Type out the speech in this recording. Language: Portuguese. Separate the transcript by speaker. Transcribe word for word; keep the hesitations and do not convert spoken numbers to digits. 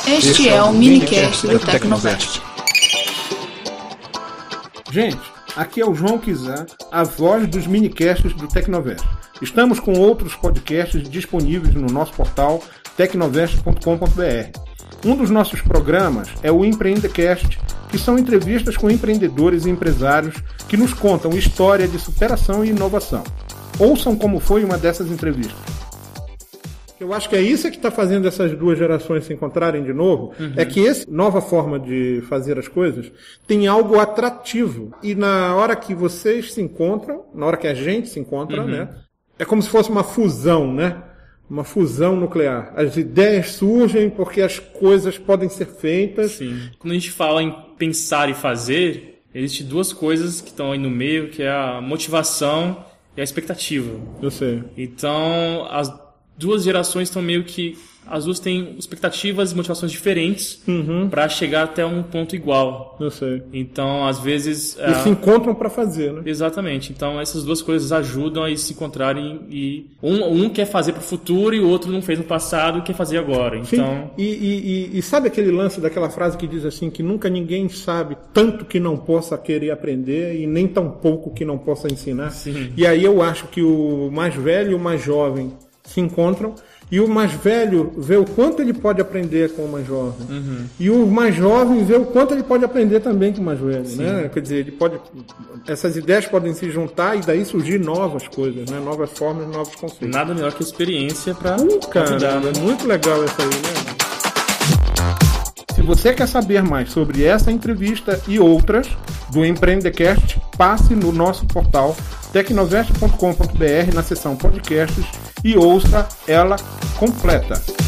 Speaker 1: Este é o minicast do Tecnovest.
Speaker 2: Gente, aqui é o João Kizan, a voz dos minicasts do Tecnovest. Estamos com outros podcasts disponíveis no nosso portal tecnovest ponto com ponto b r. Um dos nossos programas é o Empreendecast, que são entrevistas com empreendedores e empresários que nos contam história de superação e inovação. Ouçam como foi uma dessas entrevistas. Eu acho que é isso que está fazendo essas duas gerações se encontrarem de novo, uhum. é que essa nova forma de fazer as coisas tem algo atrativo. E na hora que vocês se encontram, na hora que a gente se encontra, uhum. né, é como se fosse uma fusão, né? Uma fusão nuclear. As ideias surgem porque as coisas podem ser feitas.
Speaker 3: Sim. Quando a gente fala em pensar e fazer, existem duas coisas que estão aí no meio, que é a motivação e a expectativa.
Speaker 2: Eu sei.
Speaker 3: Então, as duas gerações estão meio que... As duas têm expectativas e motivações diferentes uhum. para chegar até um ponto igual.
Speaker 2: Eu sei.
Speaker 3: Então, às vezes...
Speaker 2: E é... se encontram para fazer, né?
Speaker 3: Exatamente. Então, essas duas coisas ajudam a se encontrarem e... Um, um quer fazer para o futuro e o outro não fez no passado e quer fazer agora. Então...
Speaker 2: Sim. E, e, e sabe aquele lance daquela frase que diz assim, que nunca ninguém sabe tanto que não possa querer aprender e nem tão pouco que não possa ensinar?
Speaker 3: Sim.
Speaker 2: E aí eu acho que o mais velho e o mais jovem se encontram. E o mais velho vê o quanto ele pode aprender com o mais jovem. Uhum. E o mais jovem vê o quanto ele pode aprender também com o mais velho. Né? Quer dizer, ele pode, essas ideias podem se juntar e daí surgir novas coisas, né? Novas formas, novos conceitos.
Speaker 3: Nada melhor que experiência para
Speaker 2: uh, ajudar. Né? É muito legal essa aí, né? Se você quer saber mais sobre essa entrevista e outras do Empreendecast, passe no nosso portal tecnovest ponto com ponto b r na seção podcasts e ouça ela completa.